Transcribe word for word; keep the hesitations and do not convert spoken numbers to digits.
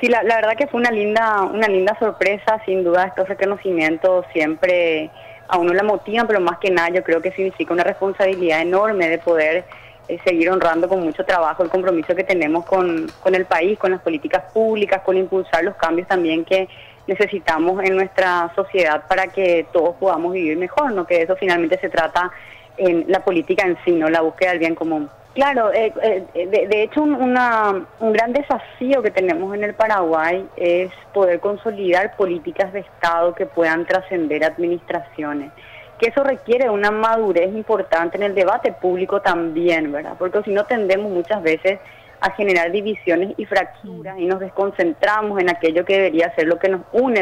Sí, la, la verdad que fue una linda, una linda sorpresa, sin duda estos reconocimientos siempre a uno la motivan, pero más que nada yo creo que significa una responsabilidad enorme de poder eh, seguir honrando con mucho trabajo el compromiso que tenemos con, con el país, con las políticas públicas, con impulsar los cambios también que necesitamos en nuestra sociedad para que todos podamos vivir mejor, ¿no? Que de eso finalmente se trata en la política en sí, ¿no? La búsqueda del bien común. Claro, eh, eh, de, de hecho un, una, un gran desafío que tenemos en el Paraguay es poder consolidar políticas de Estado que puedan trascender administraciones, que eso requiere una madurez importante en el debate público también, ¿verdad? Porque si no tendemos muchas veces a generar divisiones y fracturas y nos desconcentramos en aquello que debería ser lo que nos une